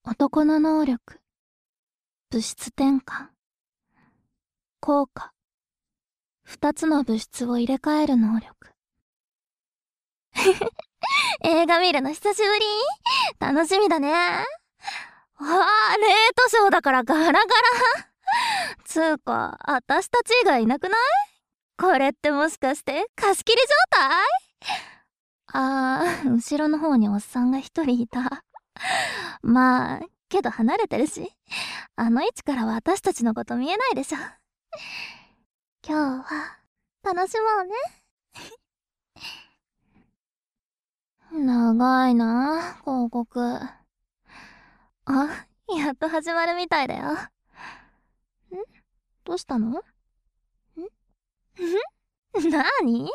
男の能力、物質転換、効果、二つの物質を入れ替える能力。映画見るの久しぶり？楽しみだね。レートショーだからガラガラ。つうか、私たち以外いなくない？これってもしかして貸し切り状態？後ろの方におっさんが一人いた。まあ、けど離れてるし、あの位置からは私たちのこと見えないでしょ。今日は、楽しもうね。長いな、広告。やっと始まるみたいだよ。どうしたの？なに？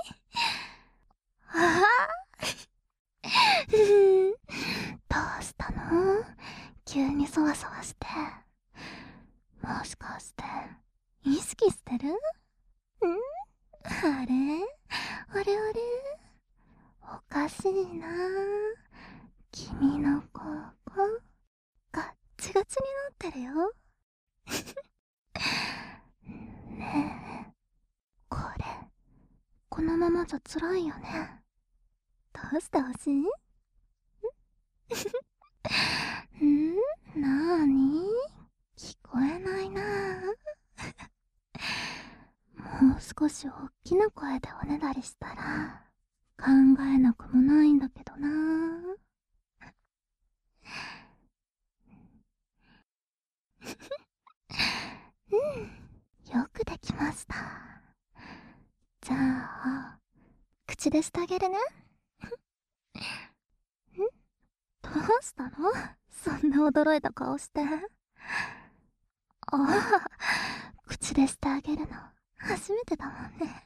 どうしたの？急にそわそわして。もしかして、意識してる？あれあれおかしいな。君のここ、ガッチガチになってるよ。ねえ、このままじゃ辛いよね。どうしてほしい？なーに？聞こえないな。もう少し大きな声でおねだりしたら考えなくもないんだけどな。よくできました。じゃあ、口でしてあげるね。どうしたの？そんな驚いた顔して。口でしてあげるの初めてだもんね。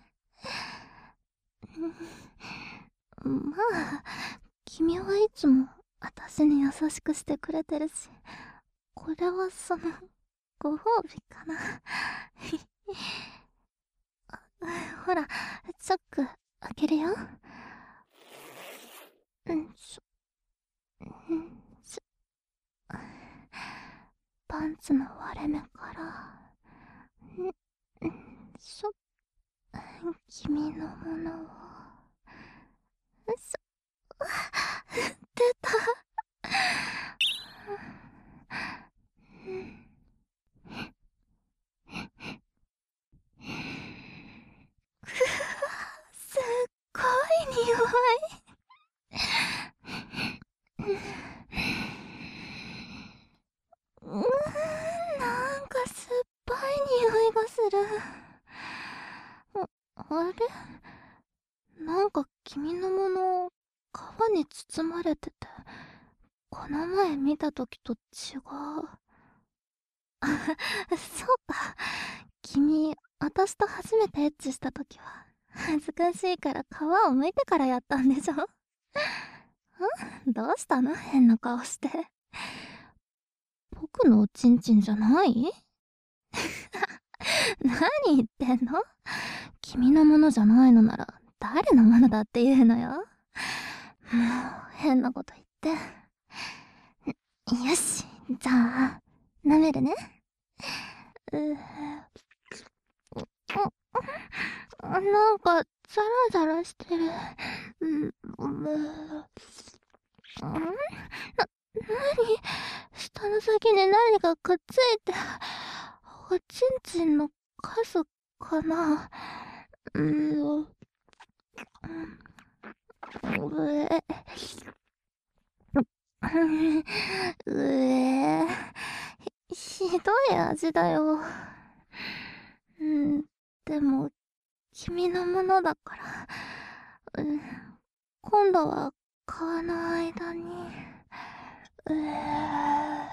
まあ、君はいつも私に優しくしてくれてるし、これはご褒美かな。ほら、チャック開けるよ。ちょパンツの割れ目から、しょ、君のものを、出た。すっごい匂い。なんか酸っぱい匂いがする。あれ？なんか君のもの、皮に包まれてて、この前見た時と違う。そうか。君、私と初めてエッチした時は、恥ずかしいから皮を剥いてからやったんでしょ？どうしたの？変な顔して。僕のおちんちんじゃない？何言ってんの？君のものじゃないのなら、誰のものだって言うのよ。もう、変なこと言って。よし、じゃあ、舐めるね。なんか、ザラザラしてる。下の先に何かくっついて、おちんちんの数かな。うえ、ひどい味だよ。でも、君のものだから、今度は皮の間に、うえ、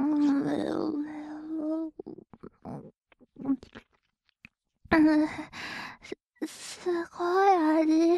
すごい味。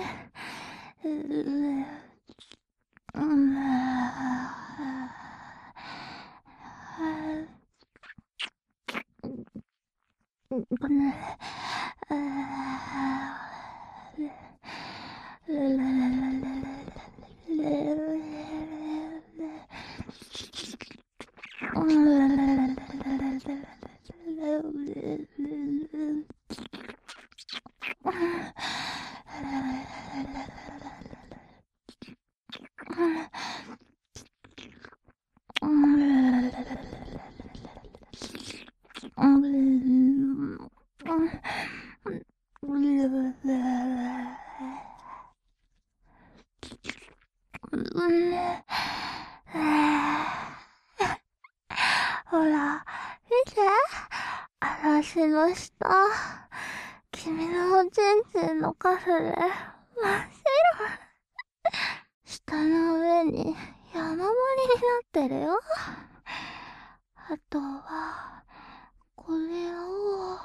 ほら、見て。私の下。君のおちんちんのカスで真っ白。舌の上に山盛りになってるよ。あとは、これを、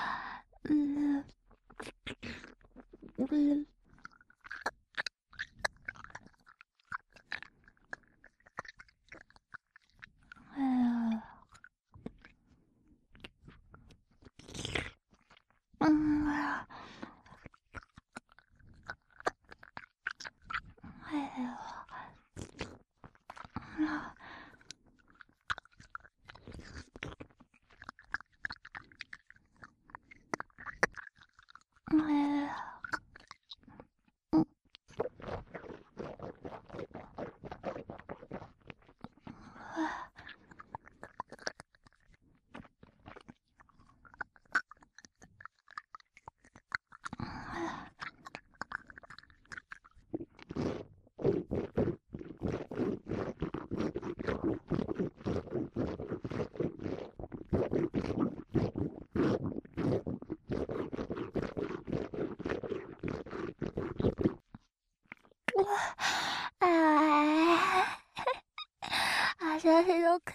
私の口の中、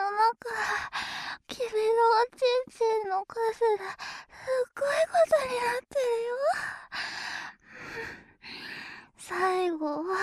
君のおちんちんの数がすっごいことになってるよ。最後は、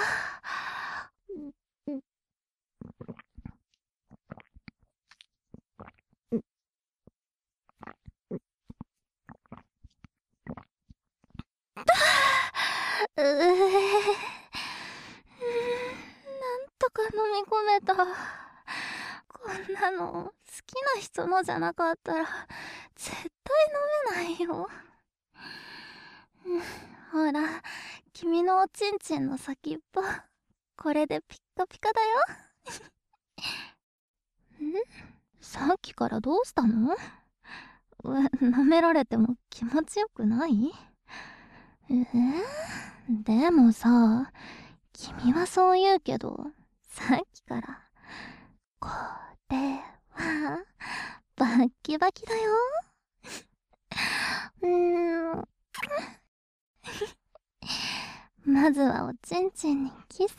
なんとか飲み込めた。こんなの好きな人のじゃなかったら絶対飲めないよ。ほら、君のおちんちんの先っぽ、これでピッカピカだよ。さっきからどうしたの？舐められても気持ちよくない？でもさ、君はそう言うけど、さっきから、これは、バッキバキだよ。まずはおちんちんにキス。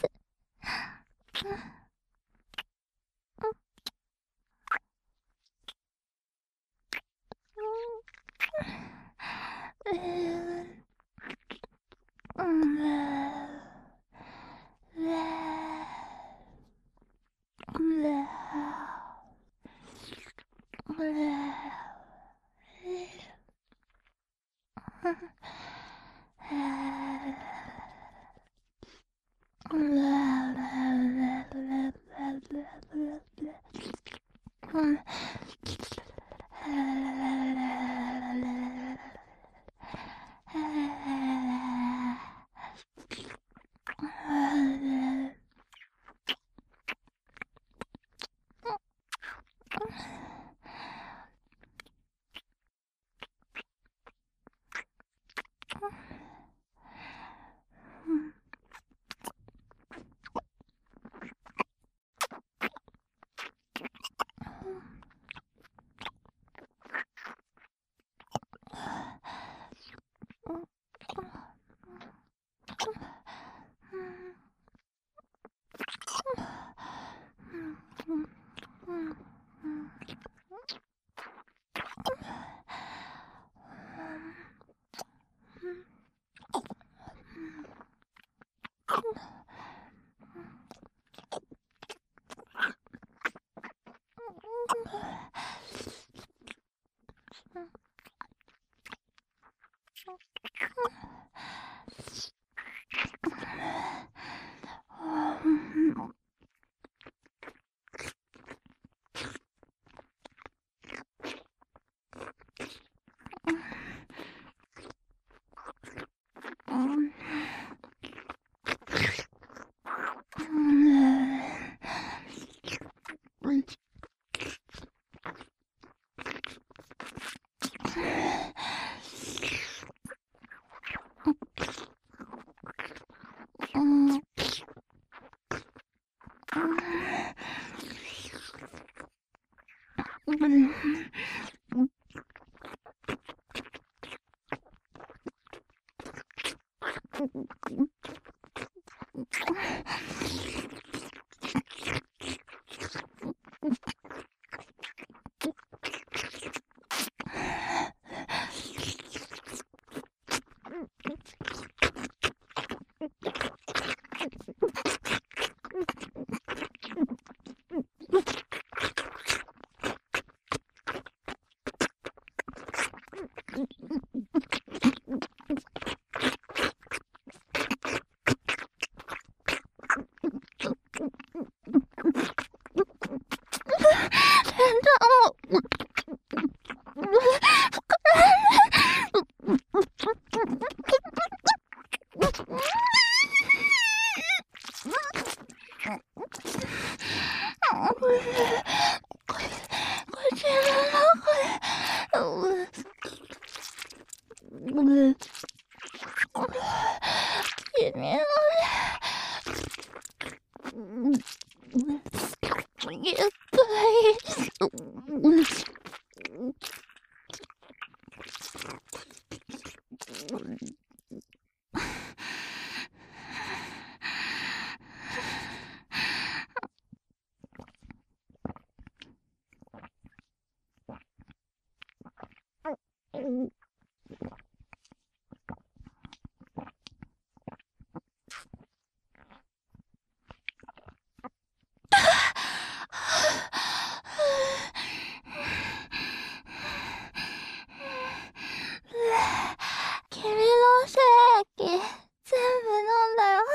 君の精液、全部飲んだよ。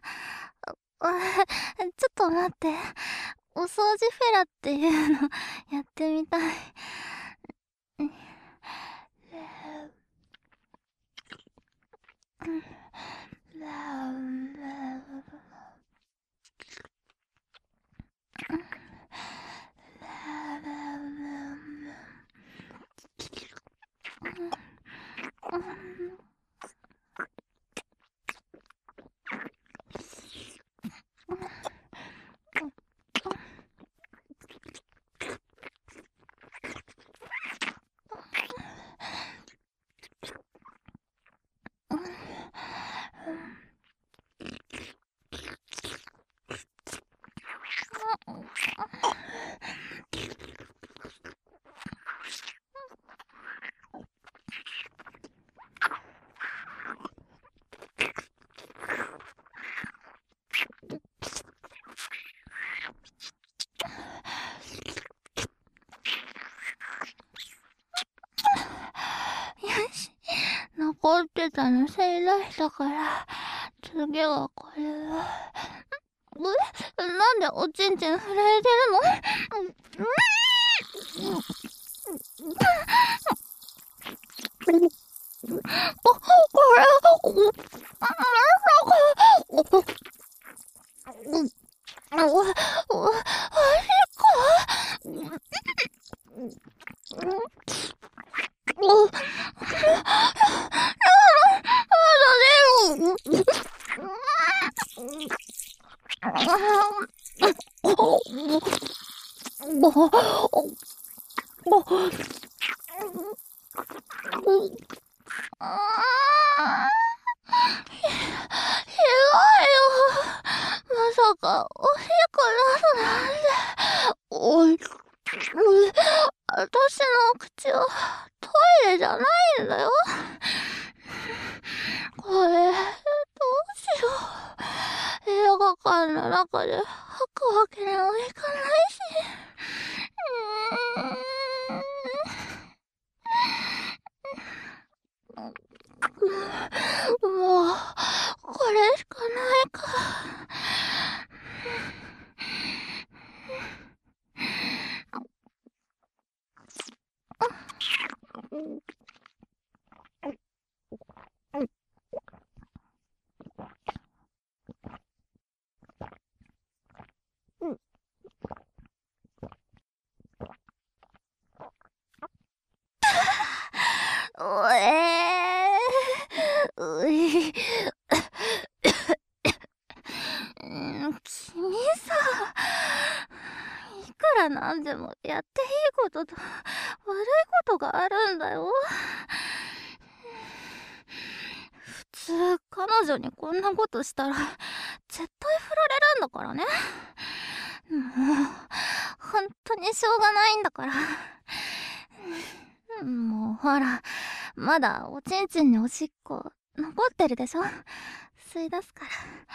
ちょっと待って。お掃除フェラっていうのやってみたい。残ってたのせい出したから、次はこれは。なんでおちんちん震えてるの？これ、ひどいよ。まさか、おしっこ出すなんて。私の口はトイレじゃないんだよ。これ、どうしよう。映画館の中で吐くわけにはいかないし。もう、これしかないか。 うい君さ、いくらなんでもやっていいことと悪いことがあるんだよ。普通彼女にこんなことしたら絶対振られるんだからね。もう本当にしょうがないんだから。もうほら、まだおちんちんにおしっこ残ってるでしょ。吸い出すから。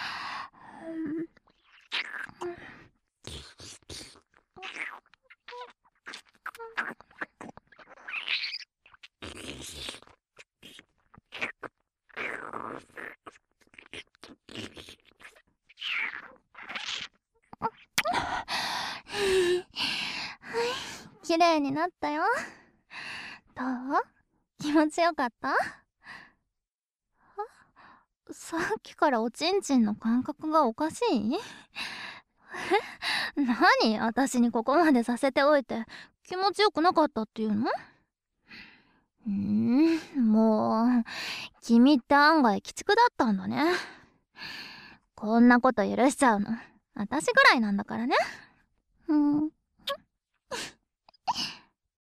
綺麗になったよ。どう？気持ちよかった？さっきからおちんちんの感覚がおかしい？何？私にここまでさせておいて気持ちよくなかったっていうの？もう君って案外鬼畜だったんだね。こんなこと許しちゃうの私ぐらいなんだからね。